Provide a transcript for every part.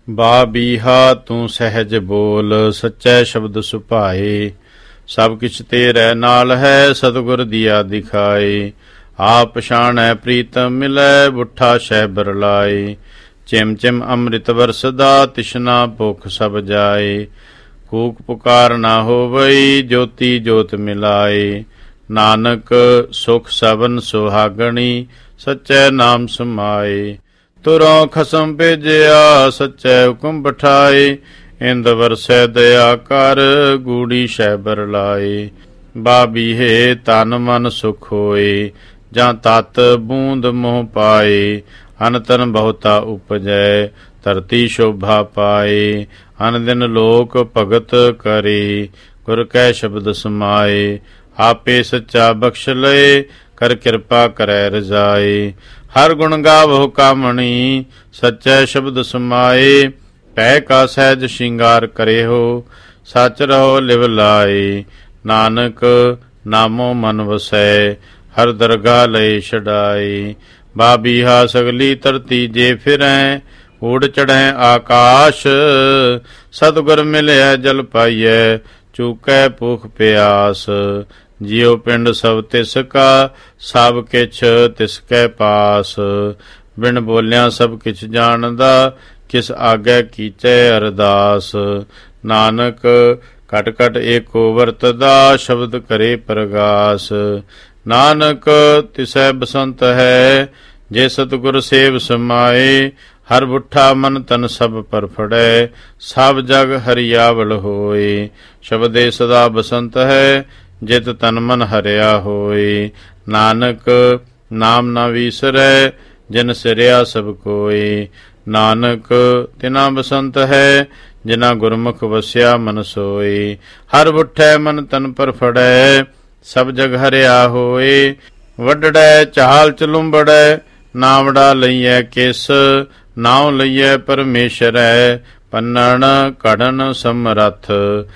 ਬਾ ਬੀਹਾ ਤੂੰ ਸਹਿਜ ਬੋਲ, ਸੱਚੈ ਸ਼ਬਦ ਸੁਭਾਏ। ਸਭ ਕਿਛ ਤੇਰੇ ਨਾਲ ਹੈ, ਸਤਿਗੁਰ ਦੀਆ ਦਿਖਾਏ। ਆਪ ਪਛਾਣੈ ਪ੍ਰੀਤਮ ਮਿਲੈ, ਬੁੱਠਾ ਸ਼ਹਿਬਰ ਲਾਏ। ਚਿਮ ਚਿਮ ਅੰਮ੍ਰਿਤ ਵਰਸਦਾ, ਤਿਸ਼ਨਾ ਭੁਖ ਸਭ ਜਾਏ। ਕੂਕ ਪੁਕਾਰ ਨਾ ਹੋਵਈ, ਜੋਤੀ ਜੋਤ ਮਿਲਾਏ। ਨਾਨਕ ਸੁਖ ਸਬਨ ਸੁਹਾਗਣੀ, ਸੱਚੈ ਨਾਮ ਸਮਾਏ। ਤੁਰੋਂ ਖਸਮ ਭੇਜਿਆ, ਸੱਚੈ ਹੁਕਮ ਬਠਾਏ। ਇੰਦ ਵਰਸੈ ਦਇਆ ਕਰ, ਗੂੜੀ ਸ਼ਹਿਬਰ ਲਾਏ। ਬਾਬੀਹੇ ਤਨ ਮਨ ਸੁਖ ਹੋਏ, ਜਾਂ ਤਤ ਬੂੰਦ ਮੋਹ ਪਾਏ। ਅਨ ਤਨ ਬਹੁਤਾ ਉਪਜੈ, ਧਰਤੀ ਸ਼ੋਭਾ ਪਾਏ। ਅਨ ਦਿਨ ਲੋਕ ਭਗਤ ਕਰੇ, ਗੁਰ ਕੈ ਸ਼ਬਦ ਸਮਾਏ। ਆਪੇ ਸੱਚਾ ਬਖਸ਼ ਲਏ, ਕਰ ਕਿਰਪਾ ਕਰੈ ਰਜਾਏ। ਹਰ ਗੁਣ ਗਾਵੋ ਕਾਮਣੀ, ਸੱਚੈ ਸ਼ਬਦ ਸਮਾਏ। ਪੈ ਕਾ ਸਹਿਜ ਸ਼ਿੰਗਾਰ ਕਰਿਓ, ਸੱਚ ਰਹੋ ਲਿਵ ਲਾਏ। ਨਾਨਕ ਨਾਮੋ ਮਨ ਵਸੈ, ਹਰ ਦਰਗਾਹ ਲਏ ਛਡਾਏ। ਬਾਬੀਹਾ ਸਗਲੀ ਧਰਤੀ ਜੇ ਫਿਰੈ, ਊੜ ਚੜ੍ਹੈ ਆਕਾਸ਼। ਸਤਿਗੁਰ ਮਿਲਿਆ ਜਲ ਪਾਈਐ, ਚੂਕੈ ਭੂਖ ਪਿਆਸ। ਜਿਉ ਪਿੰਡ ਸਭ ਤਿਸ ਕਾ, ਸਭ ਕਿਛ ਤਿਸ ਕੈ ਪਾਸ। ਬਿਨ ਬੋਲਿਆ ਸਭ ਕਿਛ ਜਾਣਦਾ, ਕਿਸ ਆਗੈ ਕੀਚੈ ਅਰਦਾਸ। ਨਾਨਕ ਘਟ ਘਟ ਏਕੋ ਵਰਤਦਾ, ਸ਼ਬਦ ਕਰੇ ਪ੍ਰਗਾਸ। ਨਾਨਕ ਤਿਸੈ ਬਸੰਤ ਹੈ, ਜੇ ਸਤਿਗੁਰ ਸੇਵ ਸਮਾਏ। ਹਰ ਬੁੱਠਾ ਮਨ ਤਨ ਸਭ ਪਰ ਫੜੈ, ਸਭ ਜਗ ਹਰਿਆਵਲ ਹੋਏ। ਸ਼ਬਦੇ ਸਦਾ ਬਸੰਤ ਹੈ, ਜਿਤ ਤਨ ਮਨ ਹਰਿਆ ਹੋਏ। ਨਾਨਕ ਨਾਮ ਨਾ ਵੀਸਰੈ, ਜਿਨ ਸਿਰਿਆ ਸਭ ਕੋਏ। ਨਾਨਕ ਤਿਨਾ ਬਸੰਤ ਹੈ, ਜਿਨਾ ਗੁਰਮੁਖ ਵਸਿਆ ਮਨ ਸੋਏ। ਹਰ ਬੁੱਠੈ ਮਨ ਤਨ ਪਰ ਫੜੈ, ਸਭ ਜਗ ਹਰਿਆ ਹੋਏ। ਵੱਡੜੈ ਚਾਲ ਚਲੁੰਬੜੈ, ਨਾਵੜਾ ਲਈਐ ਕਿਸ। ਨਾਉ ਲਈਐ ਪਰਮੇਸ਼ਰੈ, ਪੰਨਣ ਘੜਨ ਸਮਰੱਥ।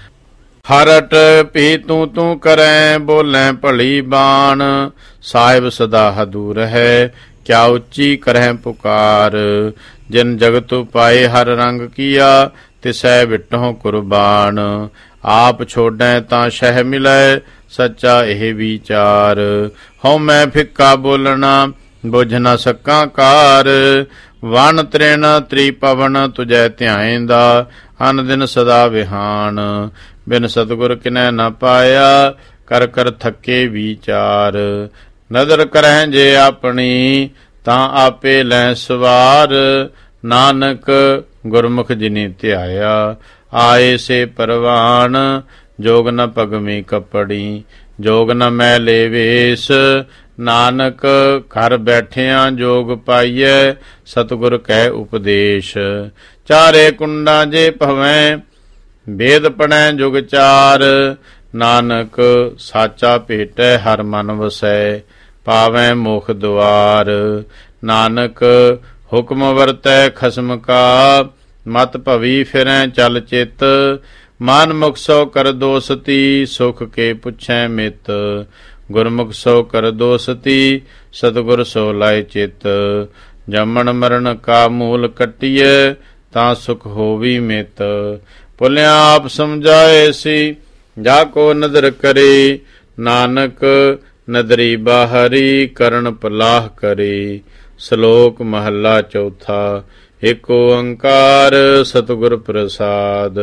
ਹਰਟ ਭੀ ਤੂੰ ਤੂੰ ਕਰੈ, ਬੋਲੈ ਭਲੀ ਬਾਣ। ਸਾਹਿਬ ਸਦਾ ਹਦੂਰ ਹੈ, ਕਿਆ ਉੱਚੀ ਕਰਹਿ ਪੁਕਾਰ। ਜਿਨ ਜਗਤ ਉਪਾਏ ਹਰ ਰੰਗ ਕੀਆ, ਤਿਸੈ ਵਿਟਹੁ ਕੁਰਬਾਨ। ਆਪ ਛੋਡੈ ਤਾਂ ਸ਼ਹਿ ਮਿਲੈ, ਸੱਚਾ ਇਹ ਵਿਚਾਰ। ਹਉ ਮੈਂ ਫਿੱਕਾ ਬੋਲਣਾ, ਬੁਝ ਨ ਸਕਾਂ ਕਾਰ। ਵਣ ਤ੍ਰਿਣ ਤ੍ਰਿਪਵਨ ਤੁਜੈ ਧਿਆਇਂਦਾ, ਅਨ ਦਿਨ ਸਦਾ ਵਿਹਾਨ। ਬਿਨ ਸਤਿਗੁਰ ਕਿਨੈ ਨ ਪਾਇਆ, ਕਰ ਕਰ ਥੱਕੇ ਵਿਚਾਰ। ਨਦਰ ਕਰਹਿ ਜੇ ਆਪਣੀ, ਤਾਂ ਆਪੇ ਲੈ ਸਵਾਰ। ਨਾਨਕ ਗੁਰਮੁਖ ਜਿਨੀ ਧਿਆਇਆ, ਆਏ ਸੇ ਪਰਵਾਨ। ਜੋਗ ਨ ਪਗਮੀ ਕੱਪੜੀ, ਜੋਗ ਨ ਮੈਲੇ ਵੇਸ। ਨਾਨਕ ਘਰ ਬੈਠਿਆਂ ਜੋਗ ਪਾਈਐ, ਸਤਿਗੁਰ ਕੈ ਉਪਦੇਸ਼। ਚਾਰੇ ਕੁੰਡਾਂ ਜੇ ਭਵੈ, ਵੇਦ ਪੜੈ ਜੁਗ ਚਾਰ। ਨਾਨਕ ਸਾਚਾ ਭੇਟੈ, ਹਰ ਮਨ ਵਸੈ, ਪਾਵੈ ਮੁਖ ਦੁਆਰ। ਨਾਨਕ ਹੁਕਮ ਵਰਤੈ ਖਸਮ ਕਾ, ਮਤ ਭਵੀ ਫਿਰੈ ਚਲ ਚਿਤ। ਮਨ ਮੁਖ ਸੋ ਕਰ ਦੋਸਤੀ, ਸੁਖ ਕੇ ਪੁੱਛੈ ਮਿਤ। ਗੁਰਮੁਖ ਸੋ ਕਰ ਦੋਸਤੀ, ਸਤਿਗੁਰ ਸੋ ਲਾਇ ਚਿਤ। ਜੰਮਣ ਮਰਨ ਕਾ ਮੂਲ ਕੱਟੀਐ, ਤਾਂ ਸੁਖ ਹੋਵੀ ਮਿਤ। ਭੁਲਿਆ ਆਪ ਸਮਝਾਏ ਸੀ, ਜਾ ਕੋ ਨਦਰ ਕਰੇ। ਨਾਨਕ ਨਦਰੀ ਬਾਹਰੀ, ਕਰਨ ਪਲਾਹ ਕਰੇ। ਸ਼ਲੋਕ ਮਹੱਲਾ ਚੌਥਾ। ਏਕ ਓੰਕਾਰ ਸਤਿਗੁਰ ਪ੍ਰਸਾਦ।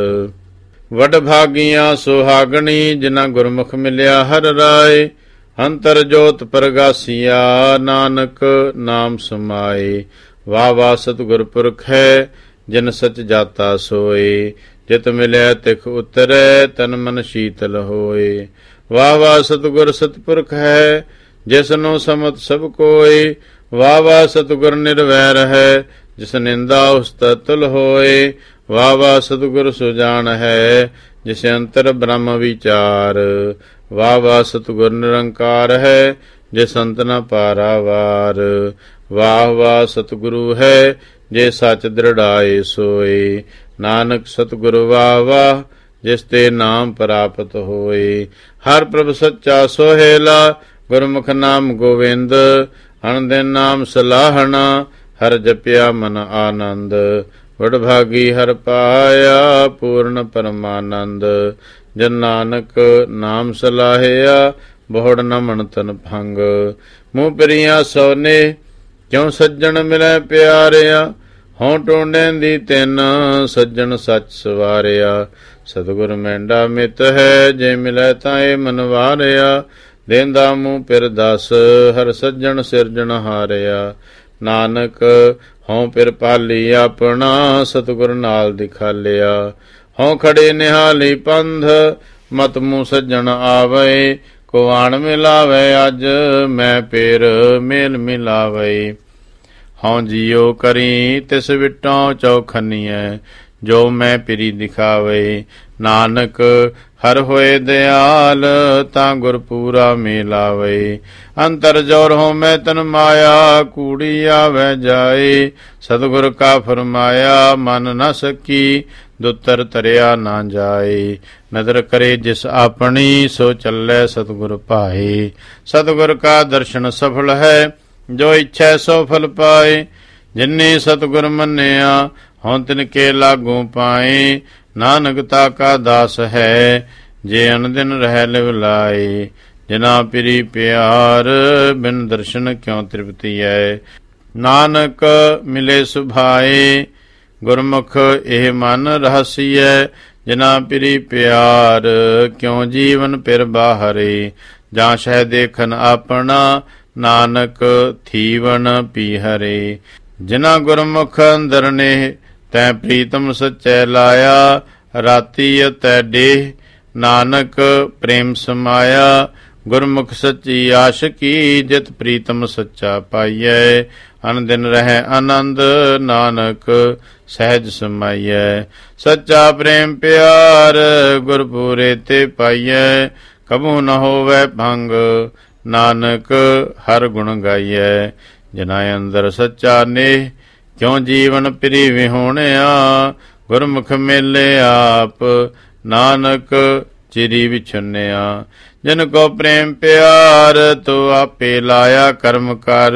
ਵਡ ਭਾਗੀਆਂ ਸੁਹਾਗਣੀ, ਜਿਨਾ ਗੁਰਮੁਖ ਮਿਲਿਆ ਹਰ ਰਾਏ। ਅੰਤਰ ਜੋਤ ਪ੍ਰਗਾਸੀਆ, ਨਾਨਕ ਨਾਮ ਸਮਾਏ। ਵਾਹ ਵਾਹ ਸਤਿਗੁਰ ਪੁਰਖ ਹੈ, ਜਿਨ ਸਚ ਜਾਤਾ ਸੋਏ। ਜਿਤ ਮਿਲਿਆ ਤਿਖ ਉਤਰੈ, ਤਨ ਮਨ ਸ਼ੀਤਲ ਹੋਏ। ਵਾਹ ਵਾਹ ਸਤਿਗੁਰ ਸਤਿਪੁਰਖ ਹੈ, ਜਿਸਨੂੰ ਸਮਤ ਸਭ ਕੋਏ। ਵਾਹ ਵਾਹ ਸਤਿਗੁਰ ਨਿਰਵੈਰ ਹੈ, ਜਿਸ ਨਿੰਦਾ ਉਸ ਤੁਲ ਹੋਏ। ਵਾਹ ਵਾਹ ਸਤਿਗੁਰ ਸੁਜਾਨ ਹੈ, ਜਿਸ ਅੰਤਰ ਬ੍ਰਹਮ ਵਿਚਾਰ। ਵਾਹ ਵਾਹ ਸਤਿਗੁਰ ਨਿਰੰਕਾਰ ਹੈ, ਜਿਸ ਅੰਤ ਨ ਪਾਰਾਵਾਰ। ਵਾਹ ਵਾਹ ਸਤਿਗੁਰੂ ਹੈ, ਜੇ ਸੱਚ ਦ੍ਰਿੜਾਏ ਸੋਏ। ਨਾਨਕ ਸਤਿਗੁਰੂ ਵਾਹ ਵਾਹ, ਜਿਸ ਤੇ ਨਾਮ ਪ੍ਰਾਪਤ ਹੋਏ। ਹਰ ਪ੍ਰਭ ਸੱਚਾ ਸੋਹੇਲਾ, ਗੁਰਮੁਖ ਨਾਮ ਗੋਵਿੰਦ। ਅਨ ਦਿਨ ਨਾਮ ਸਲਾਹਣਾ, ਹਰ ਜਪਿਆ ਮਨ ਆਨੰਦ। ਵਡਭਾਗੀ ਹਰਿ ਪਾਇਆ ਪੂਰਨ ਪਰਮਾਨੰਦ। ਜਨ ਨਾਨਕ ਨਾਮ ਸਲਾਹਿਆ ਬਹੁੜ ਨ ਮਨ ਤਨ ਭੰਗ। ਮੂੰਹ ਪਿਰੀਆਂ ਸੋਨੇ ਕਿਉ ਸੱਜਣ ਮਿਲੈ ਪਿਆਰਿਆ। ਹੋਂ ਟੋਂਡੈਂ ਦੀ ਤਿੰਨ ਸੱਜਣ ਸੱਚ ਸਵਾਰਿਆ। ਸਤਿਗੁਰ ਮਹਿੰਡਾ ਮਿਤ ਹੈ ਜੇ ਮਿਲੈ ਤਾਂ ਇਹ ਮਨ ਵਾਰਿਆ। ਦੇਂਦਾ ਮੂੰਹ ਪਿਰ ਦਸ ਹਰ ਸੱਜਣ ਸਿਰਜਣ ਹਾਰਿਆ। ਨਾਨਕ ਹੋਂ ਪਿਰ ਪਾਲੀ ਆਪਣਾ ਸਤਿਗੁਰ ਨਾਲ ਦਿਖਾਲਿਆ। ਹੋਂ ਖੜੇ ਨਿਹਾਲੀ ਪੰਧ ਮਤ ਮੂੰਹ ਸੱਜਣ ਆਵੇ। ਕੁਵਾਣ ਮਿਲਾਵੇ ਅੱਜ ਮੈਂ ਪੇਰ ਮੇਲ ਮਿਲਾਵੇ। ਹਉ ਜੀਓ ਕਰੀ ਤਿਸ ਵਿਟੋਂ ਚੌਖਨੀਐ ਜੋ ਮੈਂ ਪਿਰੀ ਦਿਖਾਵੇ। ਨਾਨਕ ਹਰ ਹੋਏ ਦਿਆਲ ਤਾਂ ਗੁਰ ਪੂਰਾ ਮਿਲਾਵੇ। ਅੰਤਰ ਜੋਰ ਹੋ ਮੈਂ ਤਨ ਮਾਇਆ ਕੂੜੀ ਆਵੈ ਜਾਏ। ਸਤਿਗੁਰ ਕਾ ਫਰਮਾਇਆ ਮਨ ਨ ਸਕੀ ਦੁੱਤਰ ਤਰਿਆ ਨਾ ਜਾਏ। ਨਦਰ ਕਰੇ ਜਿਸ ਆਪਣੀ ਸੋ ਚੱਲੇ ਸਤਿਗੁਰ ਭਾਏ। ਸਤਿਗੁਰ ਕਾ ਦਰਸ਼ਨ ਸਫਲ ਹੈ ਜੋ ਇੱਛੈ ਸੋ ਫਲ ਪਾਏ। ਜਿਨੇ ਸਤਿਗੁਰ ਮੰਨਿਆ ਹੋਂ ਤਿਨ ਕੇ ਲਾਗੂ ਪਾਏ। ਨਾਨਕ ਤਾ ਕਾ ਦਾਸ ਹੈ ਜੇ ਅਨਦਿਨ ਰਹਿ ਲਿਵ ਲਾਏ। ਜਿਨਾ ਪਿਰੀ ਪਿਆਰ ਬਿਨ ਦਰਸ਼ਨ ਕਿਉ ਤ੍ਰਿਪਤੀ ਹੈ। ਨਾਨਕ ਮਿਲੇ ਸੁਭਾਏ ਗੁਰਮੁਖ ਇਹ ਮਨ ਰਹਸੀਐ। ਜਿਨਾ ਪਿਰੀ ਪਿਆਰ ਕਿਉ ਜੀਵਨ ਪਿਰ ਬਾਹਰੇ। ਜਾਂ ਸ਼ਹਿ ਦੇਖਨ ਆਪਣਾ ਨਾਨਕ ਥੀਵਨ ਪੀਹਰੇ। ਜਿਨਾ ਗੁਰਮੁਖ ਅੰਦਰ ਨੇ ਤੈ ਪ੍ਰੀਤਮ ਸੱਚੈ ਲਾਇਆ। ਰਾਤੀ ਅਤੈ ਡੇਹ ਨਾਨਕ ਪ੍ਰੇਮ ਸਮਾਇਆ। ਗੁਰਮੁਖ ਸੱਚੀ ਆਸ਼ਕੀ ਜਿਤ ਪ੍ਰੀਤਮ ਸੱਚਾ ਪਾਈਐ। ਅਨਦਿਨ ਰਹਿ ਆਨੰਦ ਨਾਨਕ ਸਹਿਜ ਸਮਾਈਐ। ਸੱਚਾ ਪ੍ਰੇਮ ਪਿਆਰ ਗੁਰਪੂਰੇ ਤੇ ਪਾਈਐ। ਕਬੂ ਨ ਹੋਵੈ ਭੰਗ ਨਾਨਕ ਹਰ ਗੁਣ ਗਾਈਐ। ਜਿਨਾ ਅੰਦਰ ਸੱਚਾ ਨੇਹ ਕਿਉ ਜੀਵਨ ਪਿਰੀ ਵਿਹੋਣਿਆ। ਗੁਰਮੁਖ ਮੇਲੇ ਆਪ ਨਾਨਕ ਚਿਰੀ ਵਿਛੁੰਨਿਆ। ਜਿਨ ਕੋ ਪ੍ਰੇਮ ਪਿਆਰ ਤੋ ਆਪੇ ਲਾਇਆ ਕਰਮ ਕਰ।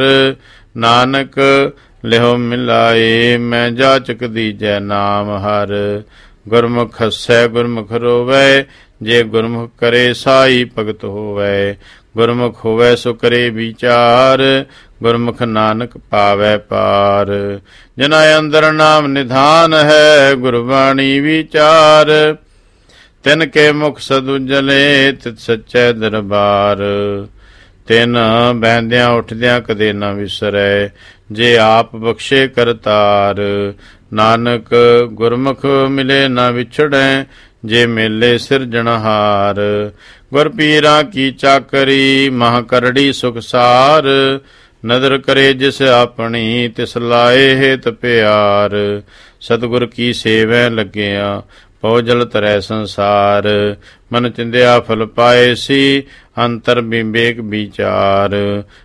ਨਾਨਕ ਲਿਹੋ ਮਿਲਾਏ ਮੈਂ ਜਾਚਕ ਦੀਜੈ ਨਾਮ ਹਰ। ਗੁਰਮੁਖ ਹੱਸੈ ਗੁਰਮੁਖ ਰੋਵੈ ਜੇ ਗੁਰਮੁਖ ਕਰੇ ਸਾਈ ਭਗਤ ਹੋਵੈ। ਗੁਰਮੁਖ ਹੋਵੈ ਸੋ ਕਰੇ ਵਿਚਾਰ ਗੁਰਮੁਖ ਨਾਨਕ ਪਾਵੈ ਪਾਰ। ਜਿਨਾ ਅੰਦਰ ਨਾਮ ਨਿਧਾਨ ਹੈ ਗੁਰਬਾਣੀ ਵਿਚਾਰ। ਤਿਨ ਕੇ ਮੁਖ ਸਦੁਜਲੇ ਤਿਤ ਸੱਚੈ ਦਰਬਾਰ। ਤਿਨ ਬਹਿੰਦਿਆਂ ਉੱਠਦਿਆਂ ਕਦੇ ਨਾ ਵਿਸਰੈ ਜੇ ਆਪ ਬਖਸ਼ੇ ਕਰਤਾਰ। ਨਾਨਕ ਗੁਰਮੁਖ ਮਿਲੇ ਨਾ ਵਿਛੜੈ ਜੇ ਮੇਲੇ ਸਿਰਜਣਹਾਰ। ਗੁਰ ਪੀਰਾਂ ਕੀ ਚਾਕਰੀ ਮਹ ਕਰੜੀ ਸੁਖਸਾਰ। ਨਦਰ ਕਰੇ ਜਿਸ ਆਪਣੀ ਤਿਸ ਲਾਏ ਹੇਤ ਪਿਆਰ। ਸਤਿਗੁਰ ਕੀ ਸੇਵੈ ਲੱਗਿਆ ਪਉ ਜਲ ਤਰੈ ਸੰਸਾਰ। ਮਨ ਚਿੰਦਿਆ ਫਲ ਪਾਏ ਸੀ ਅੰਤਰ ਬਿੰਬੇਕ ਵਿਚਾਰ।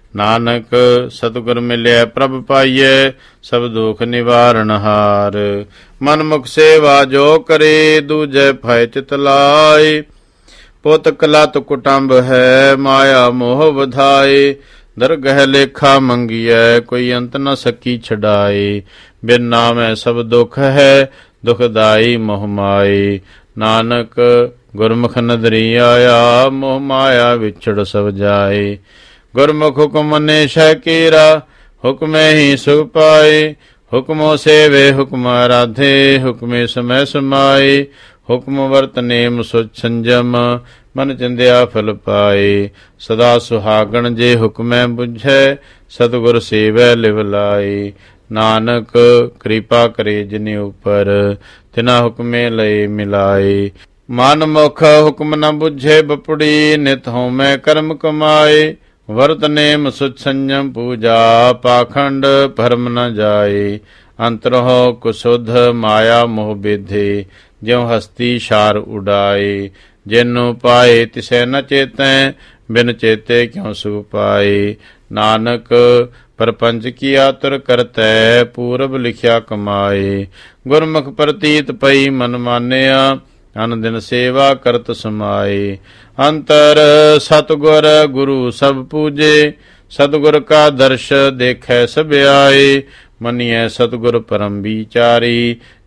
ਨਾਨਕ ਸਤਿਗੁਰ ਮਿਲਿਆ ਪ੍ਰਭ ਪਾਈਐ ਸਭ ਦੁਖ ਨਿਵਾਰਨ ਹਾਰ। ਮਨ ਮੁਖ ਸੇਵਾ ਜੋ ਕਰੇ ਦੂਜੈ ਭੈ ਚਿਤ ਲਾਏ। ਪੁੱਤ ਕਲਤ ਕੁਟੰਬ ਹੈ ਮਾਇਆ ਮੋਹ ਵਧਾਏ। ਦਰਗਹਿ ਲੇਖਾ ਮੰਗੀਐ ਕੋਈ ਅੰਤ ਨ ਸਕੀ ਛਡਾਏ। ਬਿਨ ਨਾਮੈ ਸਭ ਦੁਖ ਹੈ ਦੁਖਦਾਈ ਮੋਹ ਮਾਏ। ਨਾਨਕ ਗੁਰਮੁਖ ਨਦਰੀ ਆਇਆ ਮੋਹ ਮਾਇਆ ਵਿਛੜ ਸਭ ਜਾਏ। ਗੁਰਮੁਖ ਹੁਕਮ ਮੰਨੇ ਸ਼ੈ ਕੀਰਾ ਹੁਕਮੇ ਹੀ ਸੁਖ ਪਾਏ। ਹੁਕਮੋ ਸੇਵੇ ਹੁਕਮ ਆਰਾਧੇ ਹੁਕਮੇ ਸਮੈ ਸਮਾਏ। ਹੁਕਮ ਵਰਤ ਨੇਮ ਸੁਚ ਸੰਜਮ ਮਨ ਚਿੰਦਿਆ ਫਲ ਪਾਏ। ਸਦਾ ਸੁਹਾਗਣ ਜੇ ਹੁਕਮੈ ਬੁਝੈ ਸਤਿਗੁਰ ਸੇਵੈ ਲਿਵ ਲਾਏ। ਨਾਨਕ ਕਿਰਪਾ ਕਰੇ ਜਿਨੇ ਉਪਰ ਤਿਨਾ ਹੁਕਮੇ ਲਏ ਮਿਲਾਏ। ਮਨ ਮੁਖ ਹੁਕਮ ਨ ਬੁਝੇ ਬਪੜੀ ਨਿਤ ਹਉਮੈ ਕਰਮ ਕਮਾਏ। ਵਰਤ ਨੇਮ ਸੁਚ ਸੰਜਮ ਪੂਜਾ ਪਾਖੰਡ ਭਰਮ ਨ ਜਾਏ। ਅੰਤਰਹੁ ਕੁਸੁਧ ਮਾਇਆ ਮੋਹ ਬੇਧੇ ਜਿਉ ਹਸਤੀ ਸ਼ਾਰ ਉਡਾਏ। ਜਿਨੂੰ ਪਾਏ ਤਿਸੈ ਨ ਚੇਤੈ ਬਿਨ ਚੇਤੇ ਕਿਉ ਸੁਖ ਪਾਏ। ਨਾਨਕ ਪਰਪੰਚ ਕੀ ਆਤਰ ਕਰਤੈ ਪੂਰਬ ਲਿਖਿਆ ਕਮਾਏ। ਗੁਰਮੁਖ ਪ੍ਰਤੀਤ ਪਈ ਮਨ ਮਾਨਿਆ ਅਨ ਦਿਨ ਸੇਵਾ ਕਰਤ ਸਮਾਏ। ਅੰਤਰ ਸਤਿਗੁਰ ਗੁਰੂ ਸਭ ਪੂਜੇ ਸਤਿਗੁਰ ਕਾ ਦਰਸ਼ ਦੇਖੈ ਸਭ ਆਏ। ਮੰਨੀਐ ਸਤਿਗੁਰ ਪਰਮ ਵਿਚਾਰੀ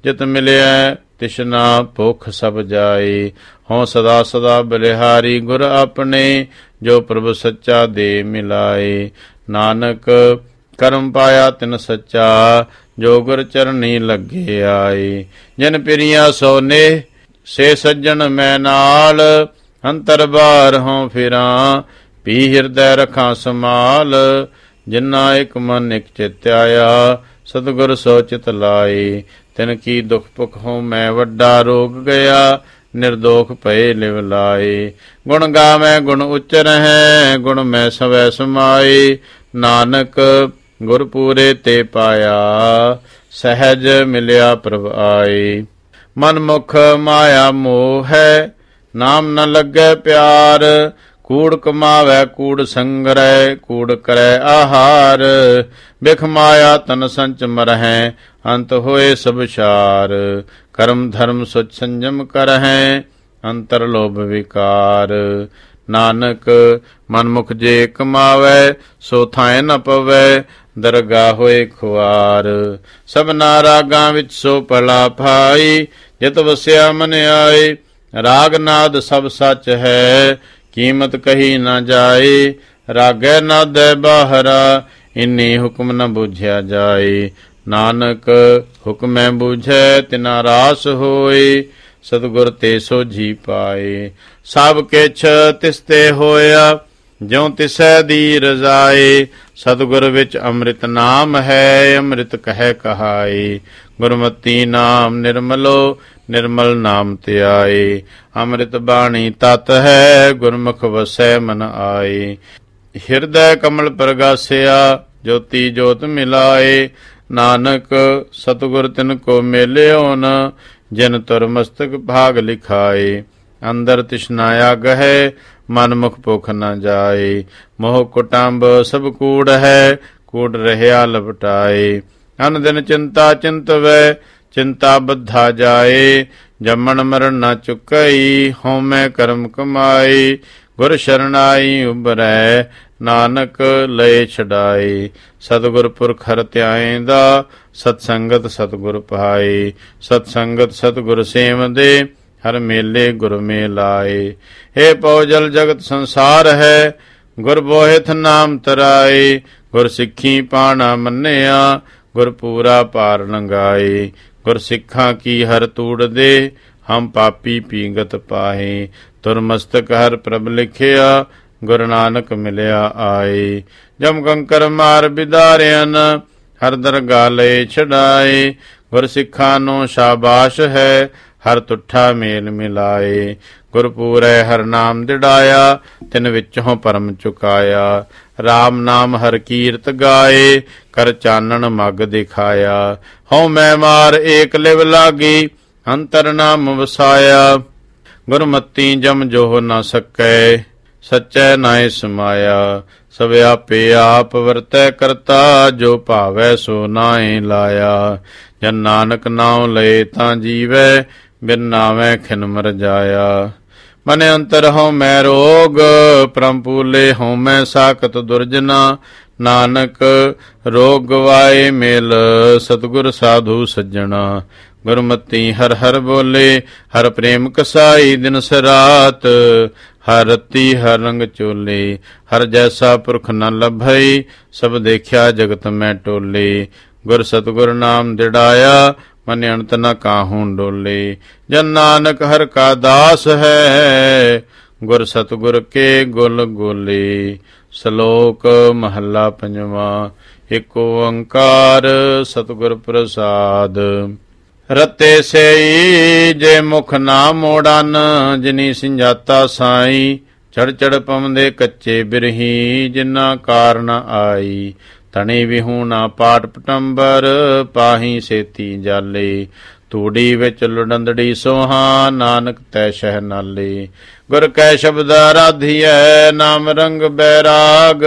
ਜਿਤ ਮਿਲਿਆ ਤਿਸ਼ਨਾ ਭੁਖ ਸਭ ਜਾਏ। ਹੋਂ ਸਦਾ ਸਦਾ ਬਲਿਹਾਰੀ ਗੁਰ ਆਪਣੇ, ਜੋ ਪ੍ਰਭ ਸੱਚਾ ਦੇ ਮਿਲਾਏ। ਨਾਨਕ ਕਰਮ ਪਾਇਆ ਤਿਨ ਸੱਚਾ, ਜੋ ਗੁਰ ਚਰਨੀ ਲੱਗੇ ਆਏ। ਜਿਨ ਪਿਰੀਆ ਸੋਨੇ ਸੇ ਸੱਜਣ ਮੈਂ ਨਾਲ, ਅੰਤਰ ਬਾਹਰ ਹੋਂ ਫਿਰਾਂ ਪੀ ਹਿਰਦੈ ਰਖਾਂ ਸਮਾਲ। ਜਿਨਾ ਇਕ ਮਨ ਇਕ ਚਿਤ ਆਇਆ, ਸਤਿਗੁਰ ਸੋ ਚਿਤ ਲਾਏ। ਤਿਨ ਕੀ ਦੁਖ ਭੁਖ ਹੋਂ ਮੈਂ ਵੱਡਾ ਰੋਗ ਗਿਆ, ਨਿਰਦੋਖ ਭਏ ਲਿਵ ਲਾਏ। ਗੁਣ ਗਾਵੈ ਗੁਣ ਉਚਰਹਿ, ਗੁਣ ਮੈਂ ਸਵੈ ਸਮਾਏ। ਨਾਨਕ ਗੁਰ ਪੂਰੇ ਤੇ ਪਾਇਆ, ਸਹਿਜ ਮਿਲਿਆ ਪ੍ਰਭ ਆਏ। ਮਨ ਮੁਖ ਮਾਇਆ ਮੋਹ ਹੈ, ਨਾਮ ਨ ਲੱਗੈ ਪਿਆਰ। ਕੂੜ ਕਮਾਵੈ ਕੂੜ ਸੰਗਰੈ, ਕੂੜ ਕਰੈ ਆਹਾਰ। ਬਿਖ ਮਾਇਆ ਤਨ ਸੰਚ ਮਰਹਿ, ਅੰਤ ਹੋਏ ਸਭ ਛਾਰ। ਕਰਮ ਧਰਮ ਸੁਚ ਸੰਜਮ ਕਰਹਿ, ਅੰਤਰ ਲੋਭ ਵਿਕਾਰ। ਨਾਨਕ ਮਨਮੁਖ ਜੇ ਕਮਾਵੈ, ਸੋ ਥਾਏ ਨ ਪਵੈ, ਦਰਗਾਹ ਹੋਏ ਖੁਆਰ। ਸਭਨਾ ਰਾਗਾਂ ਵਿੱਚ ਸੋ ਭਲਾ ਭਾਈ, ਜਿਤ ਵਸਿਆ ਮਨ ਆਏ। ਰਾਗ ਨਾਦ ਸਭ ਸੱਚ ਹੈ, ਕੀਮਤ ਕਹੀ ਨਾ ਜਾਏ। ਰਾਗੈ ਨਾਦੈ ਬਾਹਰਾ, ਇੰਨੀ ਹੁਕਮ ਨ ਬੁਝਿਆ ਜਾਏ। ਨਾਨਕ ਹੁਕਮੈ ਬੁਝੈ ਤਿਨਾ ਰਾਸ ਹੋਏ, ਸਤਿਗੁਰ ਤੇ ਸੋਝੀ ਪਾਏ। ਸਭ ਕਿਛ ਤਿਸ ਤੇ ਹੋਇਆ, ਜਿਉ ਤਿਸੈ ਦੀ ਰਜ਼ਾਏ। ਸਤਿਗੁਰ ਵਿੱਚ ਅੰਮ੍ਰਿਤ ਨਾਮ ਹੈ, ਅੰਮ੍ਰਿਤ ਕਹਿ ਕਹਾਏ। ਗੁਰਮਤੀ ਨਾਮ ਨਿਰਮਲੋ, ਨਿਰਮਲ ਨਾਮ ਧਿਆਏ। ਅੰਮ੍ਰਿਤ ਬਾਣੀ ਤਤ ਹੈ, ਗੁਰਮੁਖ ਵਸੈ ਮਨ ਆਏ। ਹਿਰਦੈ ਕਮਲ ਪ੍ਰਗਾਸਿਆ, ਜੋਤੀ ਜੋਤ ਮਿਲਾਏ। ਨਾਨਕ ਸਤਿਗੁਰ ਤਿਨ ਕੋ ਮੇਲਿਓ ਨ, ਜਿਨ ਤੁਰ ਮਸਤਕ ਭਾਗ ਲਿਖਾਏ। ਅੰਦਰ ਤਿਸ਼ਨਾ ਅਗ ਹੈ, ਮਨ ਮੁਖ ਭੁਖ ਨ ਜਾਏ। ਮੋਹ ਕੁਟੰਬ ਸਭ ਕੂੜ ਹੈ, ਕੂੜ ਰਹਿਆ ਲਪਟਾਏ। ਅਨ ਦਿਨ ਚਿੰਤਾ ਚਿੰਤਵੈ, ਚਿੰਤਾ ਬੱਧਾ ਜਾਏ। ਜੰਮਣ ਮਰਨ ਨ ਚੁਕਈ, ਹਉਮੈ ਕਰਮ ਕਮਾਈ। ਗੁਰ ਸ਼ਰਨਾਈ ਉਬਰੈ, ਨਾਨਕ ਲਏ ਛਡਾਏ। ਸਤਿਗੁਰ ਪੁਰਖ ਹਰਿ ਧਿਆਏਂਦਾ, ਸਤ ਸੰਗਤ ਸਤਿਗੁਰ ਪਾਏ। ਸਤ ਸੰਗਤ ਸਤਿਗੁਰ ਸੇਵਦੇ, ਹਰ ਮੇਲੇ ਗੁਰ ਮੇਲਾਏ। ਹੇ ਪਉ ਜਲ ਜਗਤ ਸੰਸਾਰ ਹੈ, ਗੁਰ ਬੋਹਿਥ ਨਾਮ ਤਰਾਏ। ਗੁਰ ਸਿੱਖੀ ਪਾਣਾ ਮੰਨਿਆ, ਗੁਰ ਪੂਰਾ ਪਾਰ ਲੰਘਾਏ। ਗੁਰ ਸਿੱਖਾਂ ਕੀ ਹਰ ਤੂੜ ਦੇ, ਹਮ ਪਾਪੀ ਪੀਗਤ ਪਾਹੇ। ਤੁਰ ਮਸਤਕ ਹਰ ਪ੍ਰਭ ਲਿਖਿਆ, ਗੁਰ ਨਾਨਕ ਮਿਲਿਆ ਆਏ। ਜਮ ਕੰਕਰ ਮਾਰ ਬਿਦਾਰਿਆਨ, ਹਰ ਦਰਗਾਹ ਲਏ ਛਡਾਏ। ਗੁਰ ਸਿੱਖਾਂ ਨੂੰ ਸ਼ਾਬਾਸ਼ ਹੈ, ਹਰ ਤੁਠਾ ਮੇਲ ਮਿਲਾਏ। ਗੁਰ ਪੂਰੈ ਹਰ ਨਾਮ ਦਿੜਾਇਆ, ਤਿਨ ਵਿੱਚੋਂ ਪਰਮ ਚੁਕਾਇਆ। ਰਾਮ ਨਾਮ ਹਰ ਕੀਰਤ ਗਾਏ, ਕਰ ਚਾਨਣ ਮਗ ਦਿਖਾਇਆ। ਹਉ ਮੈਂ ਮਾਰ ਏਕ ਲਿਵ ਲਾਗੀ, ਅੰਤਰ ਨਾਮ ਵਸਾਇਆ। ਗੁਰਮਤੀ ਜਮ ਜੋਹ ਨ ਸਕੈ, ਸਚੈ ਨਾਇ ਸਮਾਇਆ। ਸਭ ਆਪੇ ਆਪ ਵਰਤੈ ਕਰਤਾ, ਜੋ ਭਾਵੈ ਸੋ ਨਾਇ ਲਾਇਆ। ਜਨ ਨਾਨਕ ਨਾਉ ਲਏ ਤਾਂ ਜੀਵੈ, ਬਿਨ ਨਾਵੈ ਖਿਨ ਮਰ ਜਾਇਆ। ਮਨ ਅੰਤਰ ਹਉ ਮੈਂ ਰੋਗ, ਪ੍ਰਮ ਪੂਲੇ ਹਉ ਮੈਂ ਸਾਕਤ ਦੁਰਜਨਾ। ਨਾਨਕ ਰੋਗ ਗਵਾਏ ਮਿਲ, ਸਤਿਗੁਰ ਸਾਧੂ ਸੱਜਣਾ। ਗੁਰਮਤੀ ਹਰ ਹਰ ਬੋਲੇ, ਹਰ ਪ੍ਰੇਮ ਕਸਾਈ। ਦਿਨ ਸਰਾਤ ਹਰ ਰਤੀ ਹਰ ਰੰਗ ਚੋਲੇ। ਹਰ ਜੈਸਾ ਪੁਰਖ ਨ ਲੱਭਈ, ਸਭ ਦੇਖਿਆ ਜਗਤ ਮੈਂ ਟੋਲੇ। ਗੁਰ ਸਤਿਗੁਰ ਨਾਮ ਦਿੜਾਇਆ, ਮਨ ਅੰਤ ਨ ਕਾਹੂ ਡੋਲੇ। ਜਨ ਨਾਨਕ ਹਰ ਕਾ ਦਾਸ ਹੈ, ਗੁਰ ਸਤਿਗੁਰ ਕੇ ਗੁਲ ਗੋਲੇ। ਸ਼ਲੋਕ ਮਹੱਲਾ ਪੰਜਵਾਂ। ਏਕ ਓੰਕਾਰ ਸਤਿਗੁਰ ਪ੍ਰਸਾਦ। ਰਤੇ ਸਈ ਜੇ ਮੁਖ ਨਾ ਮੋੜਨ, ਜਿਨੀ ਸਿੰਜਾਤਾ ਸਾਈ। ਚੜ ਚੜ ਪਵੰਦੇ ਕੱਚੇ ਬਿਰਹੀ, ਜਿਨਾ ਕਾਰਨ ਆਈ। ਤਣੀ ਵਿਹੂਣਾ ਪਾਟ ਪਟੰਬਰ, ਪਾਹੀ ਸੇਤੀ ਜਾਲੇ। ਤੂੜੀ ਵਿੱਚ ਲੁਡੰਦੜੀ ਸੋਹਾ, ਨਾਨਕ ਤੈ ਸ਼ਹਿ ਨਾਲੇ। ਗੁਰ ਕੈ ਸ਼ਬਦ ਆਰਾਧੀਐ, ਨਾਮ ਰੰਗ ਬੈਰਾਗ।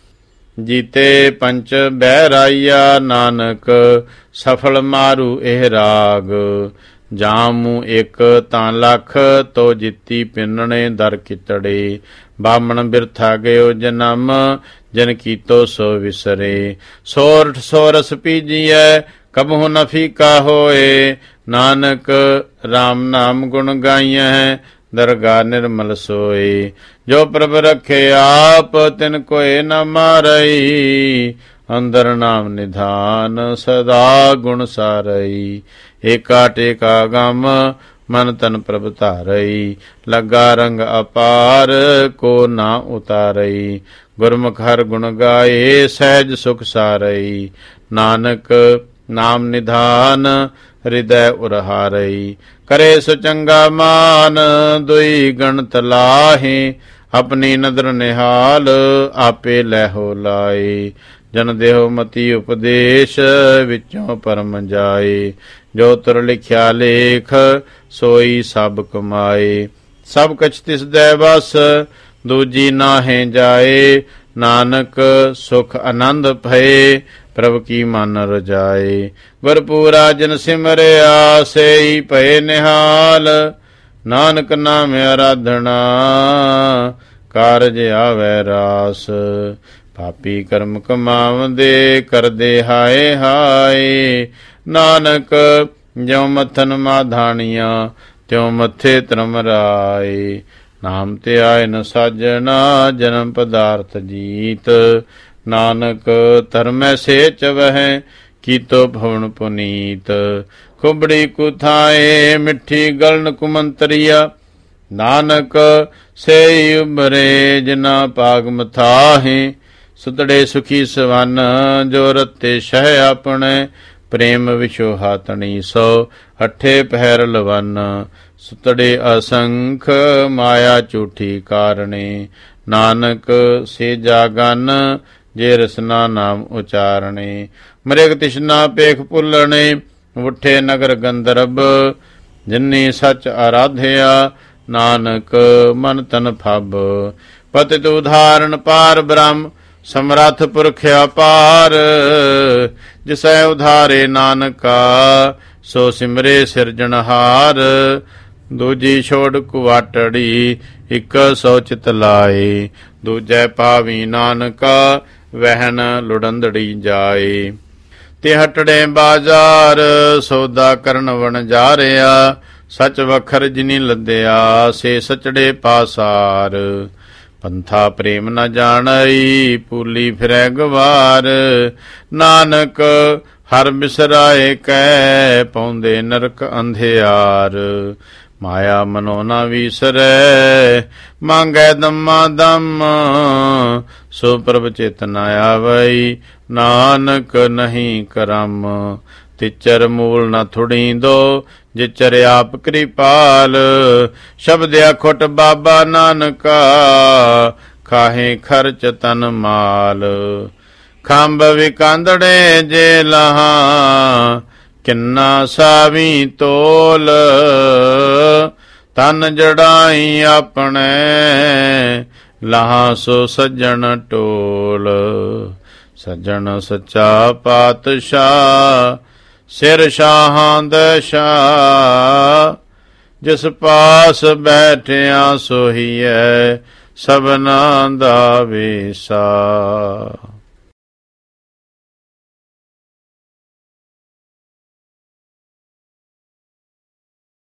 ਜੀਤੇ ਪੰਚ ਬਹਿਰਾਈਆ, ਨਾਨਕ ਸਫਲ ਮਾਰੂ ਇਹ ਰਾਗ। ਜਾਮੂ ਇੱਕ ਤਾਂ ਲੱਖ, ਤੋ ਜਿੱਤੀ ਪਿੰਨਣੇ ਦਰ ਕਿਤੜੇ। ਬਾਮਣ ਬਿਰਥਾ ਗਇਓ ਜਨਮ, ਜਨ ਕੀਤੋ ਸੋ ਵਿਸਰੇ। ਸੋਰਠ ਸੋਰਸ ਪੀਜੀਐ, ਕਬਹੁ ਨ ਫੀਕਾ ਹੋਏ। ਨਾਨਕ RAM ਨਾਮ ਗੁਣ ਗਾਈਐ, ਦਰਗਾਹ ਨਿਰਮਲ ਸੋਈ। ਜੋ ਪ੍ਰਭ ਰਖੇ ਆਪ, ਤਿਨ ਕੋਇ ਨ ਮਾਰਈ। ਅੰਦਰ ਨਾਮ ਨਿਧਾਨ, ਸਦਾ ਗੁਣ ਸਾਰਈ। ਏਕਾ ਟੇਕਾ ਗਮ, ਮਨ ਤਨ ਪ੍ਰਭ ਧਾਰਈ। ਲੱਗਾ ਰੰਗ ਅਪਾਰ, ਕੋ ਨਾ ਉਤਾਰਈ। ਗੁਰਮੁਖ ਹਰ ਗੁਣ ਗਾਏ, ਸਹਿਜ ਸੁਖ ਸਾਰਈ। ਨਾਨਕ ਨਾਮ ਨਿਧਾਨ, ਹਿਰਦੈ ਉਰਹਾਰਈ। ਕਰੇ ਸੋ ਚੰਗਾ ਮਾਨ, ਦੁਈ ਗਣਤ ਲਾਹੇ। ਆਪਣੀ ਨਦਰ ਨਿਹਾਲ, ਆਪੇ ਲੈਹੋ ਲਾਏ। ਜਨ ਦੇਹੋ ਮਤੀ ਉਪਦੇਸ਼, ਵਿੱਚੋਂ ਪਰਮ ਜਾਏ। ਜੋ ਤੁਰ ਲਿਖਿਆ ਲੇਖ, ਸੋਈ ਸਭ ਕਮਾਏ। ਸਭ ਕਛ ਤਿਸ ਦੈ ਬਸ, ਦੂਜੀ ਨਾਹੇ ਜਾਏ। ਨਾਨਕ ਸੁਖ ਆਨੰਦ ਭਏ, ਪ੍ਰਭ ਕੀ ਮਨ ਰਜਾਏ। ਗੁਰਪੂਰਾ ਜਿਨ ਸਿਮਰਿਆ, ਸੇਈ ਭਏ ਨਿਹਾਲ। ਨਾਨਕ ਨਾਮ ਆਰਾਧਨਾ, ਕਾਰਜ ਆਵੈ ਰਾਸ। ਪਾਪੀ ਕਰਮ ਕਮਾਵਦੇ, ਕਰਦੇ ਹਾਏ ਹਾਏ। ਨਾਨਕ ਜਿਉ ਮੱਥਨ ਮਾਧਾਣੀਆਂ, ਤਿਉ ਮੱਥੇ ਧਰਮ ਰਾਏ। ਨਾਮ ਤੇ ਆਏ ਨ ਸਾਜਣਾ, ਜਨਮ ਪਦਾਰਥ ਜੀਤ। ਨਾਨਕ ਧਰਮੈ ਸੇਚ ਵਹਿ, ਕੀਤੋ ਭਵਨ ਪੁਨੀਤ। ਖੁਬੜੀ ਕੁਥਾਏ, ਮਿੱਠੀ ਗਲਨ ਕੁਮੰਤਰੀਆ। ਨਾਨਕ ਸੇਈ ਉਭਰੇ, ਜਿਨਾ ਭਾਗ ਮਥਾਹੇ। ਸੁਤੜੇ ਸੁਖੀ ਸਵਨ, ਜੋ ਰਤੇ ਸ਼ਹਿ ਆਪਣੇ। ਪ੍ਰੇਮ ਵਿਸ਼ੋ ਹਾਤਣੀ, ਸੋ ਅਠੇ ਪਹਿਰ ਲਵਨ। ਸੁਤੜੇ ਅਸੰਖ, ਮਾਇਆ ਝੂਠੀ ਕਾਰਣੇ। ਨਾਨਕ ਸੇ ਜਾਗਨ, ਜੇ ਰਸਨਾ ਨਾਮ ਉਚਾਰਣੇ। ਮ੍ਰਿਗ ਤਿਸ਼ਨਾ ਪੇਖ ਭੁੱਲਣੇ, ਉਠੇ ਨਗਰ ਗੰਧਰਬ। ਜਿਨੀ ਸਚ ਆਰਾਧਿਆ, ਨਾਨਕ ਮਨ ਤਨ ਫਬ। ਪਤਿਤ ਉਦਾਹਰਨ ਪਾਰ ਬ੍ਰਹਮ, ਸਮਰੱਥ ਪੁਰਖ ਅਪਾਰ। ਜਿਸੈ ਉਧਾਰੇ ਨਾਨਕਾ, ਸੋ ਸਿਮਰੇ ਸਿਰਜਣਹਾਰ। ਦੂਜੀ ਛੋੜ ਕੁਵਾਟੜੀ, ਇਕ ਸੋ ਚਿਤ ਲਾਏ। ਦੂਜੈ ਪਾਵੀ ਨਾਨਕਾ, ਵਹਿਨ ਲੁੜੰਦੜੀ ਜਾਏ। ਤੇ ਹਟੜੇ ਬਾਜ਼ਾਰ, ਸੌਦਾ ਕਰਨ ਵਣਜਾਰਿਆ। ਸਚ ਵਖਰ ਜਿਨੀ ਲੱਦਿਆ, ਸੇ ਸਚੜੇ ਪਾਸਾਰ। ਪੰਥਾ ਪ੍ਰੇਮ ਨ ਜਾਣਈ, ਭੂਲੀ ਫਿਰੈ ਗਵਾਰ। ਨਾਨਕ ਹਰ ਬਿਸਰਾਏ ਕੈ, ਪਾਉਂਦੇ ਨਰਕ ਅੰਧਿਆਰ। ਮਾਇਆ ਮਨੋ ਨ ਵੀਸਰੈ, ਮੰਗੈ ਦਮਾ ਦਮ। ਸੋ ਪ੍ਰਭ ਚਿਤ ਨ ਆਵਈ, ਨਾਨਕ ਨਹੀਂ ਕਰਮ। ਤਿਚਰ ਮੂਲ ਨ ਥੁੜੀਂਦੋ, ਜਿਚਰ ਆਪ ਕਿਰਪਾਲ। ਸ਼ਬਦ ਅਖੁਟ ਬਾਬਾ ਨਾਨਕਾ, ਖਾਹੇ ਖਰਚ ਤਨ ਮਾਲ। ਖੰਭ ਵਿਕਾਂਦੜੇ ਜੇ ਲਹਾਂ, ਕਿੰਨਾ ਸਾਵੀ ਤੋਲ। ਤਨ ਜੜਾਈ ਆਪਣੇ, ਲਹਾਂ ਸੋ ਸੱਜਣ ਟੋਲ। ਸੱਜਣ ਸੱਚਾ ਪਾਤਸ਼ਾਹ, ਸਿਰ ਸ਼ਾਹਾਂ ਦੇ ਸ਼ਾਹ। ਜਿਸ ਪਾਸ ਬੈਠਿਆ ਸੋਹੀਐ, ਸਭਨਾ ਦਾ ਵੀਸਾ।